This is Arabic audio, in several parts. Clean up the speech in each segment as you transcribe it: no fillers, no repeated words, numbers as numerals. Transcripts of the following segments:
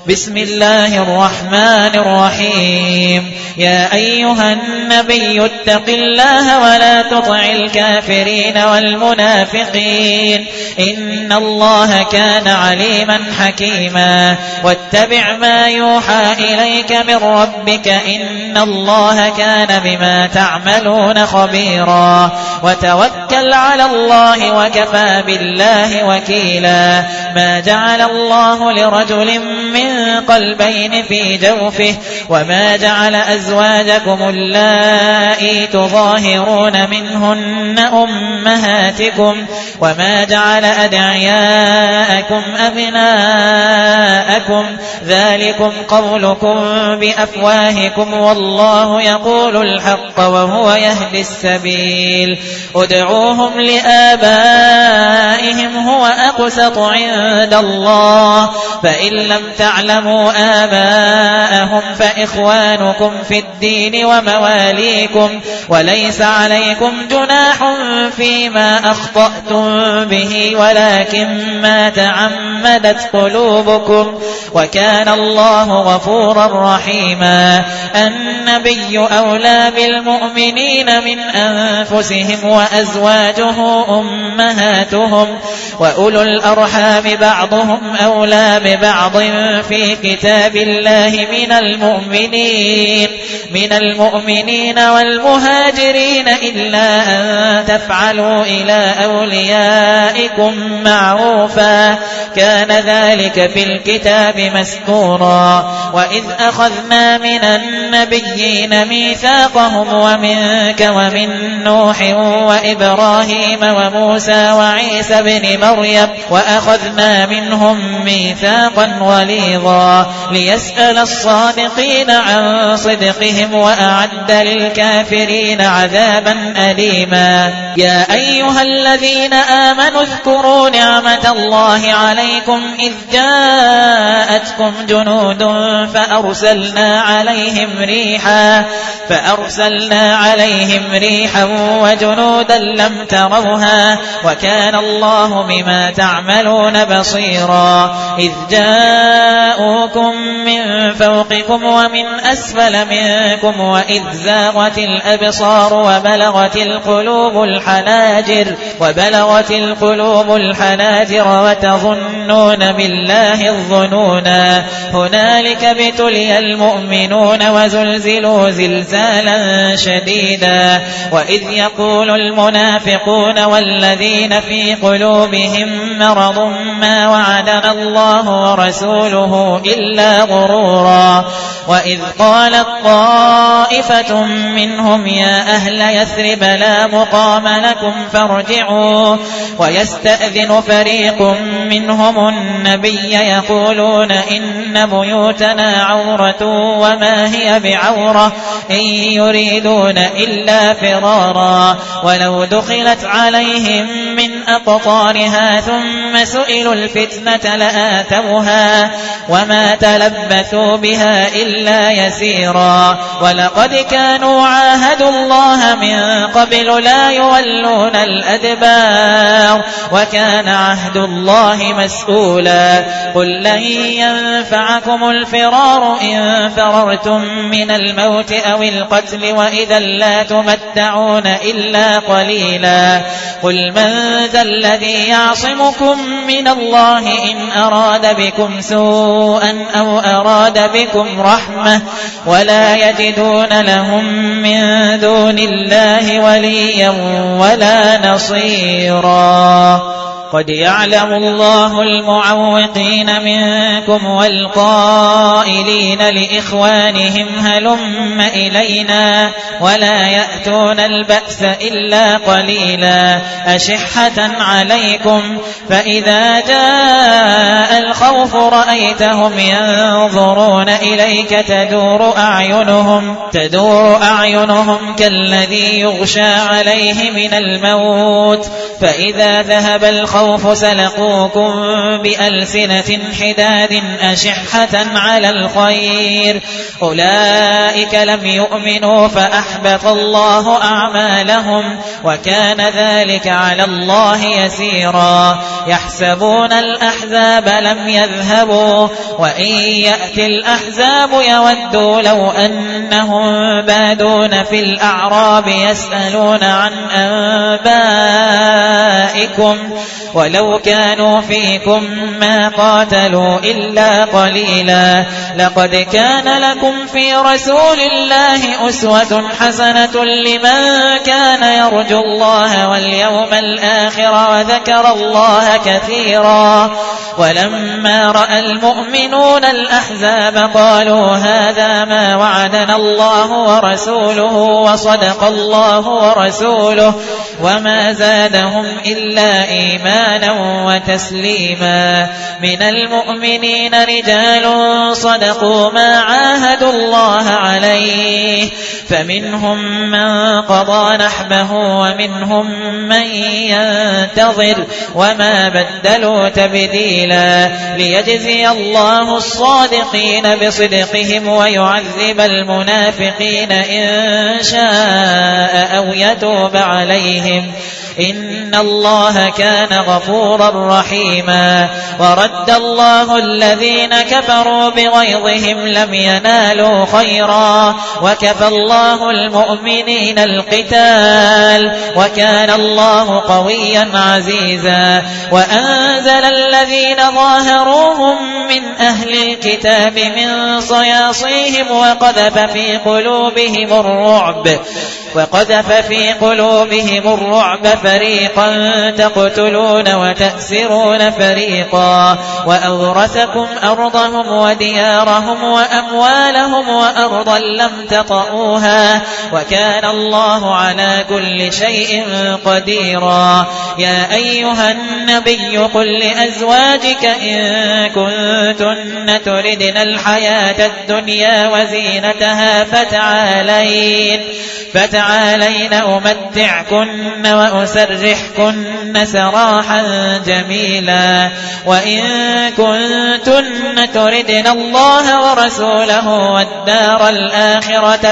بسم الله الرحمن الرحيم يا أيها النبي اتق الله ولا تطع الكافرين والمنافقين إن الله كان عليما حكيما واتبع ما يوحى إليك من ربك إن الله كان بما تعملون خبيرا وتوكل على الله وكفى بالله وكيلا ما جعل الله لرجل من قلبين في جوفه وما جعل أزواجكم اللائي تظاهرون منهن أمهاتكم وما جعل أدعياءكم أبناءكم ذلكم قولكم بأفواهكم والله يقول الحق وهو يهدي السبيل ادعوهم لآبائهم هو أقسط عند الله فإن لم تعلموا آباءهم فإخوانكم في الدين ومواليكم وليس عليكم جناح فيما أخطأتم به ولكن ما تعمدت قلوبكم وكان الله غفورا رحيما النبي أولى بالمؤمنين من أنفسهم وأزواجه أمهاتهم وأولو الأرحام بعضهم أولى ببعض في كتاب الله من المؤمنين والمهاجرين إلا أن تفعلوا إلى أوليائكم معروفا كان ذلك في الكتاب مسطورا وإذ أخذنا من النبيين ميثاقهم ومنك ومن نوح وإبراهيم وموسى وعيسى بن مريم وأخذنا منهم ميثاقا غليظا ليسأل الصادقين عن صدقهم وأعد للكافرين عذابا أليما يا أيها الذين آمنوا اذكروا نعمة الله عليكم إذ جاءتكم جنود فأرسلنا عليهم ريحا وجنودا لم تروها وكان الله بما تعملون بصيرا إذ جاءوكم من فوقكم ومن أسفل منكم وإذ زاغت الأبصار وبلغت القلوب الحناجر وتظنون بالله الظنونا هنالك ابتلي المؤمنون وزلزلوا زلزالا شديدا وإذ يقول المنافقون والذين في قلوبهم مرض ما وعدنا الله ورسوله إلا غرورا وإذ قالت طائفة منهم يا أهل يثرب لا مقام لكم فارجعوا ويستأذن فريق منهم النبي يقولون إن بيوتنا عورة وما هي بعورة إن يريدون إلا فرارا ولو دخلت عليهم من أقطارها ثم سئلوا الفتنة لآتوها وما تلبثوا بها إلا يسيرا ولقد كانوا عاهدوا الله من قبل لا يولون الأدبار وكان عهد الله مسؤولا قل لن ينفعكم الفرار إن فررتم من الموت أو القتل وإذا لا تمتعون إلا قليلا قل من ذا الذي يعصمكم من الله إن أراد بكم سوءا أو أراد بكم رحمة ولا يجدون لهم من دون الله وليا ولا نصيرا قد يعلم الله المعوقين منكم والقائلين لإخوانهم هلم إلينا ولا يأتون البأس إلا قليلا أشحة عليكم فإذا جاء الخوف رأيتهم ينظرون إليك تدور أعينهم كالذي يغشى عليه من الموت فإذا ذهب الخوف الخوف سلقوكم بألسنة حداد أشحة على الخير أولئك لم يؤمنوا فأحبط الله أعمالهم وكان ذلك على الله يسيرا يحسبون الأحزاب لم يذهبوا وإن يأتي الأحزاب يودوا لو أنهم بادون في الأعراب يسألون عن أنبائكم ولو كانوا فيكم ما قاتلوا إلا قليلا لقد كان لكم في رسول الله أسوة حسنة لمن كان يرجو الله واليوم الآخر وذكر الله كثيرا ولما رأى المؤمنون الأحزاب قالوا هذا ما وعدنا الله ورسوله وصدق الله ورسوله وما زادهم إلا إيمانا وتسليما من المؤمنين رجال صدقوا ما عاهدوا الله عليه فمنهم من قضى نحبه ومنهم من ينتظر وما بدلوا تبديلا ليجزي الله الصادقين بصدقهم ويعذب المنافقين إن شاء أو يتوب عليهم إن الله كان غفورا رحيما ورد الله الذين كفروا بغيظهم لم ينالوا خيرا وكفى الله المؤمنين القتال وكان الله قويا عزيزا وأنزل الذين ظاهروهم من أهل الكتاب من صياصيهم وقذف في قلوبهم الرعب فريقا تقتلون وتأسرون فريقا وأورثكم أرضهم وديارهم وأموالهم وأرضا لم تطئوها وكان الله على كل شيء قديرا يا أيها النبي قل لأزواجك إن كنتن تردن الحياة الدنيا وزينتها فتعالين أمتعكن وأسرحكن سراحا جميلا وإن كنتن تردن الله ورسوله والدار الآخرة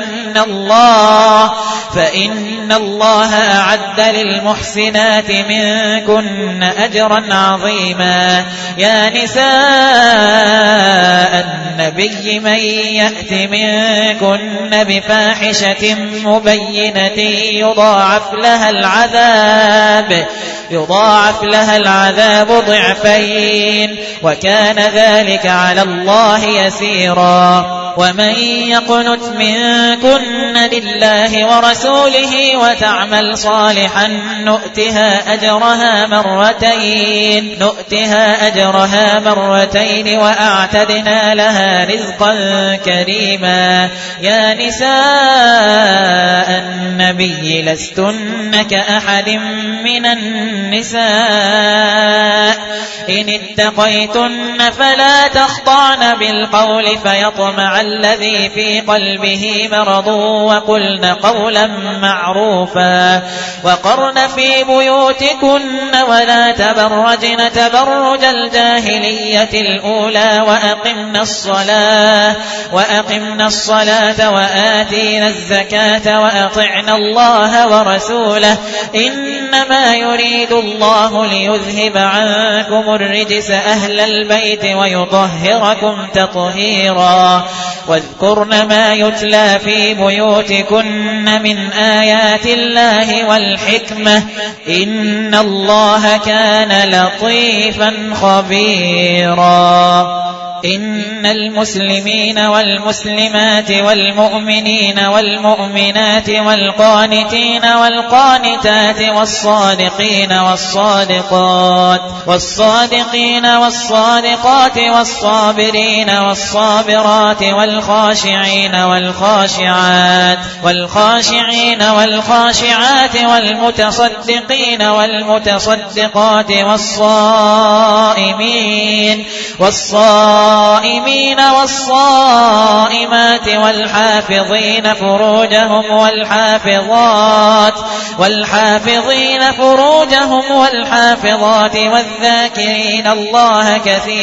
فإن الله أعد للمحسنات منكن أجرا عظيما يا نساء النبي من يأت منكن بفاحشة مبينة يضاعف لها العذاب ضعفين وكان ذلك على الله يسيرا ومن يقنت منكن لله ورسوله وتعمل صالحا نؤتها أجرها مرتين وأعتدنا لها رزقا كريما يا نساء النبي لستن كأحد من النساء إن اتقيتن فلا تخضعن بالقول فيطمع الذي في قلبه مرض وقلن قولا معروفا وقرن في بيوتكن ولا تبرجن تبرج الجاهلية الأولى وأقمنا الصلاة وآتينا الزكاة وأطعنا الله ورسوله إنما يريد الله ليذهب عنكم الرجس أهل البيت ويطهركم تطهيرا واذكرن ما يتلى في بيوتكن من آيات الله والحكمة إن الله كان لطيفا خبيرا إن المسلمين والمسلمات والمؤمنين والمؤمنات والقانتين والقانتات والصادقين والصادقات والصابرين والصابرات والخاشعين والخاشعات والمتصدقين والمتصدقات والصائمين والصائمين والصائمات والحافظين فروجهم والحافظات والذاكرين الله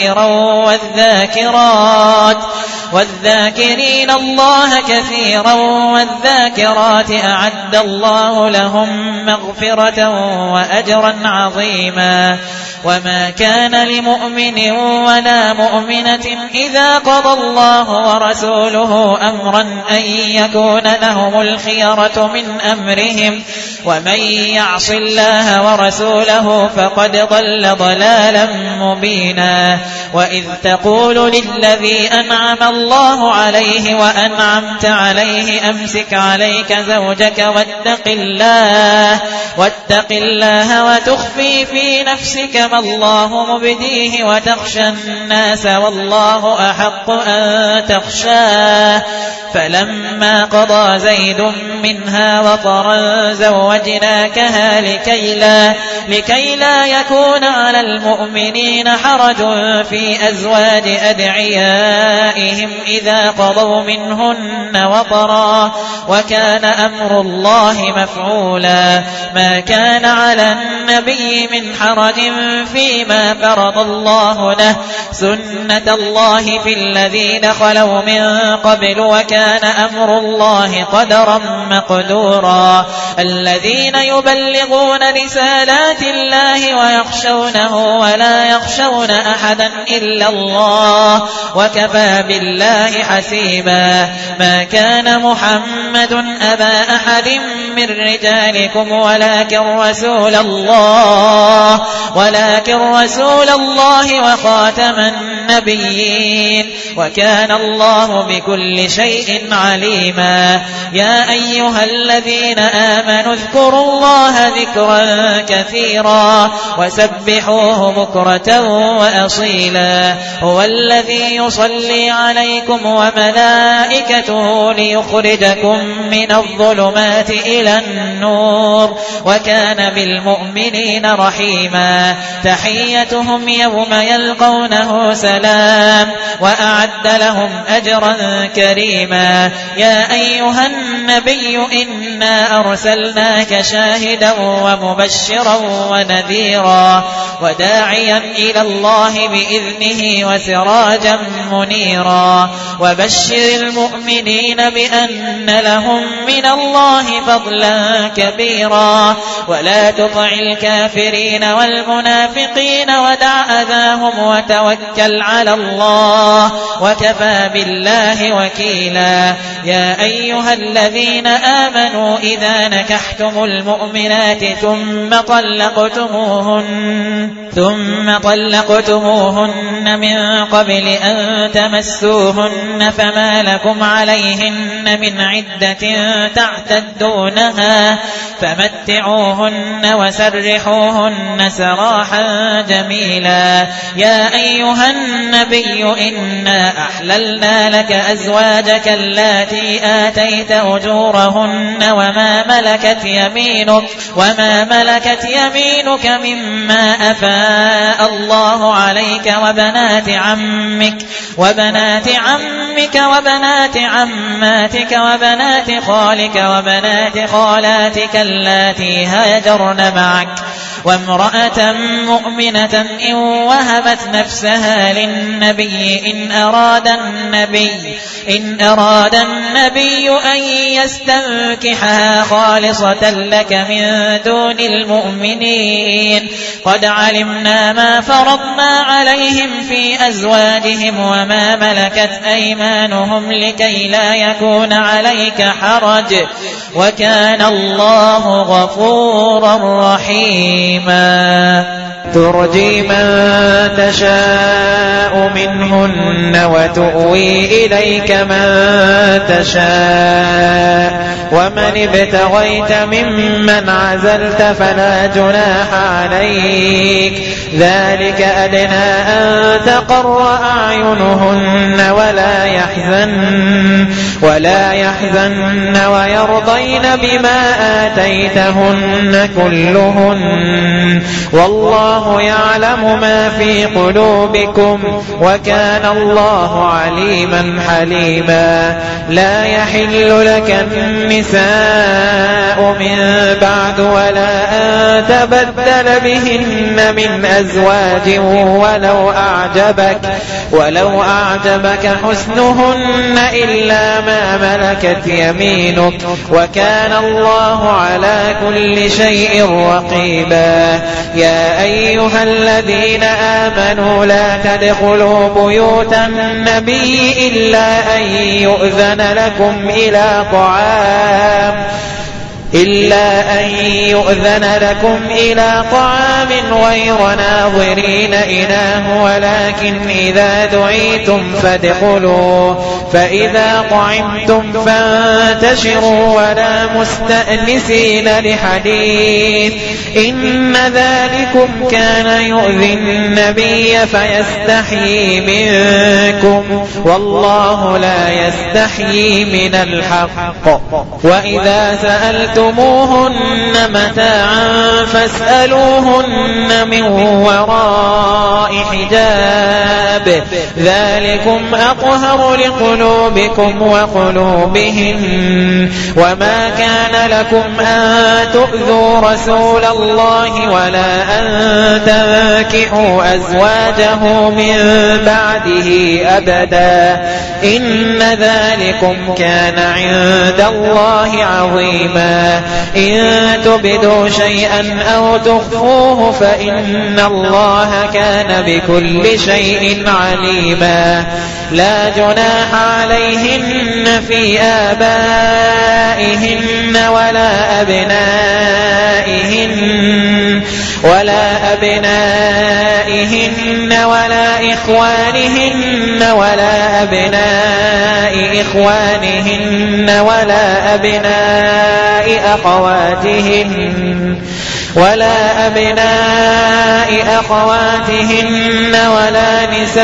كثيرا والذاكرات أعد الله لهم مغفرة وأجرا عظيما. وما كان لمؤمن ولا مؤمنة إذا قضى الله ورسوله أمرا أن يكون لهم الخيرة من أمرهم ومن يعص الله ورسوله فقد ضل ضلالا مبينا. وإذ تقول للذي أنعم الله عليه وأنعمت عليه أمسك عليك زوجك واتق الله وتخفي في نفسك ما الله مبديه وتخشى الناس والله أحق أن تخشاه. فلما قضى زيد منها وطرا زوجناكها لكي لا يكون على المؤمنين حرج في أزواج أدعيائهم إذا قضوا منهن وطرا وكان أمر الله مفعولا. ما كان على النبي من حرج فيما فرض الله له سنة الله في الذين خلوا من قبل وكان أمر الله قدرا مقدورا. الذين يبلغون رسالات الله ويخشونه ولا يخشون أحدا إلا الله وكفى بالله حسيبا. ما كان محمد أبا أحد من رجالكم ولكن رسول الله وخاتم النبيين وكان الله بكل شيء عليما. يا أيها الذين آمنوا اذكروا الله ذكرا كثيرا وسبحوه بكرة وأصيلا. هو الذي يصلي عليكم وملائكته ليخرجكم من الظلمات إلى النور وكان بالمؤمنين رحيما. تحيتهم يوم يلقونه سلام وأعد لهم أجرا كريما. يا أيها النبي إنا أرسلناك شاهدا ومبشرا ونذيرا وداعيا إلى الله بإذنه وسراجا منيرا. وبشر المؤمنين بأن لهم من الله فضلا كبيرا ولا تطع الكافرين والمنافقين ودع أذاهم وتوكل على الله وكفى بالله وكيلا. يا أيها الذين آمنوا إذا نكحتم المؤمنات ثم طلقتموهن من قبل أن تمسوهن فما لكم عليهن من عدة تعتدونها فمتعوهن وسرحوهن سراحا جميلا. يا أيها النبي إنا أحللنا لك أزواجك اللاتي آتيت أجورهن وما ملكت يمينك مما أفاء الله عليك وبنات عمك وبنات عماتك وبنات خالك وبنات خالاتك اللاتي هاجرن معك وامرأة مؤمنة إن وهبت نفسها للنبي إن أراد النبي أن يستنكحها خالصة لك من دون المؤمنين. قد علمنا ما فرضنا عليهم في أزواجهم وما ملكت أيمانهم لكي لا يكون عليك حرج وكان الله غفورا رحيما. ترجي من تشاء منهن وتؤوي إليك من تشاء ومن ابتغيت ممن عزلت فلا جناح عليك. ذلك أدنى أن تقر أعينهن ولا يحزن ولا يحزن ويرضين بما آتيتهن كلهن والله يعلم ما في قلوبكم وكان الله عليما حليما لا يحل لك النساء من بعد ولا أن تبدل بهن من أزواج ولو أعجبك حسنهن إلا ما ملكت يمينك وكان الله على كل شيء رقيبا يا أيها الذين آمنوا لا تدخلوا بيوت النبي إلا أن يؤذن لكم إلى طعام غير ناظرين إناه ولكن إذا دعيتم فادخلوا فإذا طعمتم فانتشروا ولا مستأنسين لحديث إن ذلكم كان يؤذي النبي فيستحيي منكم والله لا يستحيي من الحق وإذا سألتموهن متاعا فاسألوهن من وراء حجاب ذلكم أطهر لقلوبكم وقلوبهن وما كان لكم أن تؤذوا رسول الله ولا أن تنكحوا أزواجه من بعده أبدا إن ذلكم كان عند الله عظيما إن تبدوا شيئا أو تخفوه فإن الله كان بكل شيء عليما لا جناح عليهن في آبائهن ولا أبنائهن ولا إخوانهن ولا أبناء إخوانهن ولا أبناء أخواتهن ولا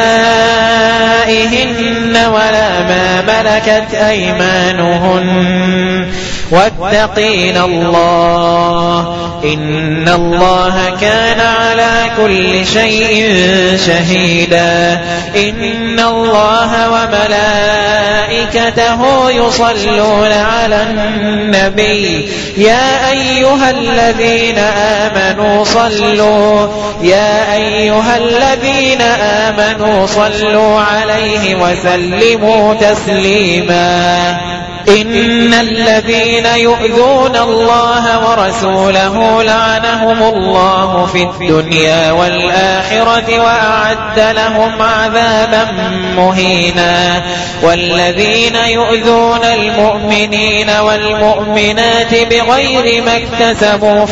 نسائهن ولا ما ملكت أيمانهن واتقين الله إن الله كان على كل شيء شهيدا إن الله وملائكته يصلون على النبي يا أيها الذين آمنوا صلوا عليه وسلموا تسليما إن الذين يؤذون الله ورسوله لعنهم الله في الدنيا والآخرة وأعد لهم عذابا مهينا والذين يؤذون المؤمنين والمؤمنات بغير ما اكتسبوا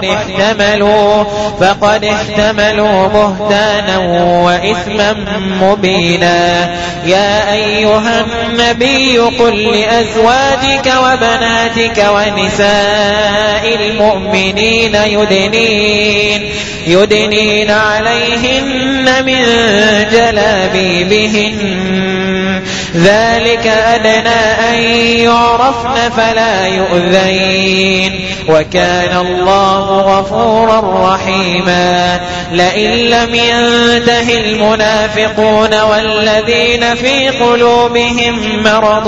فقد احتملوا بهتانا وإثما مبينا يا أيها النبي قل لأزواجك وبناتك ونساء المؤمنين يدنين عليهن من جلابيبهن ذلك أدنى أن يعرفن فلا يؤذين وكان الله غفورا رحيما لئن لم ينته المنافقون والذين في قلوبهم مرض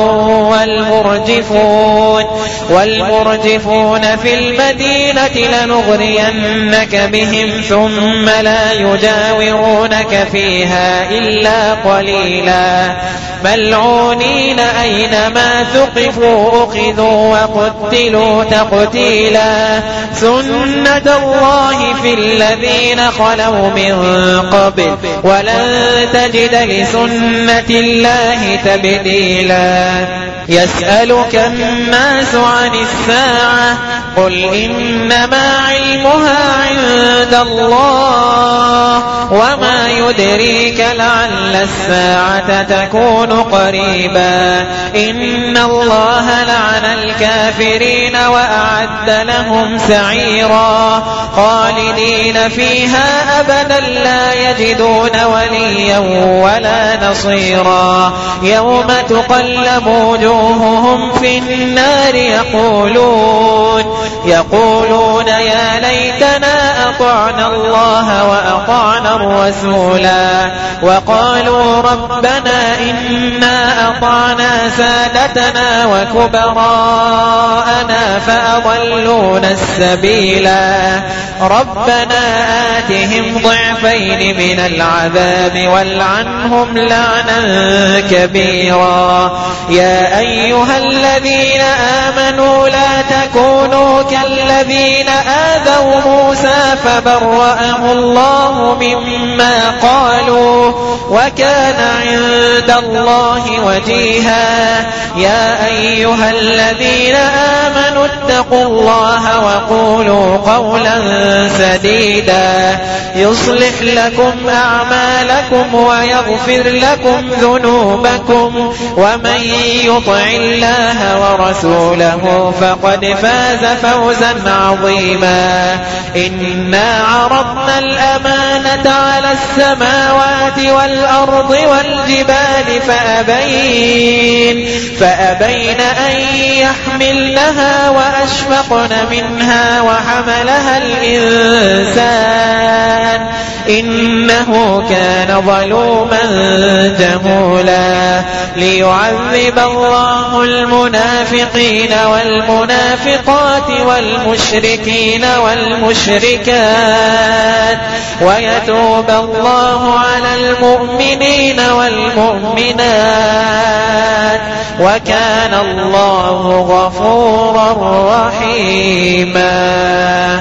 والمرجفون في المدينة لنغرينك بهم ثم لا يجاورونك فيها إلا قليلا ملعونين أينما ثقفوا أخذوا وقتلوا تقتيلا سنة الله في الذين خلوا من قبل ولن تجد لسنة الله تبديلا يسألك الناس عن الساعة قل إنما علمها عند الله وما يدريك لعل الساعة تكون قريبا إن الله لعن الكافرين وأعد لهم سعيرا خالدين فيها أبدا لا يجدون وليا ولا نصيرا يوم تقلب وجوههم ووجوههم في النار يقولون يا ليتنا أطعنا الله وأطعنا الرسولا وقالوا ربنا إنا أطعنا سادتنا وكبراءنا فأضلونا السبيلا ربنا آتهم ضعفين من العذاب والعنهم لعنا كبيرا يا أيها الذين آمنوا لا تكونوا كالذين آذوا موسى فبرأه الله مما قالوا وكان عند الله وجيها يا أيها الذين آمنوا اتقوا الله وقولوا قولا سديدا يصلح لكم أعمالكم ويغفر لكم ذنوبكم ومن يطع الله ورسوله فقد فاز فوزا عظيما إنا عرضنا الأمانة على السماوات والأرض والجبال فأبين أن يحملنها وأشفقن منها وحملها الإنسان إنه كان ظلوما جهولا ليعذب الله المنافقين والمنافقات والمشركين والمشركات ويتوب الله على المؤمنين والمؤمنات وكان الله غفورا رحيما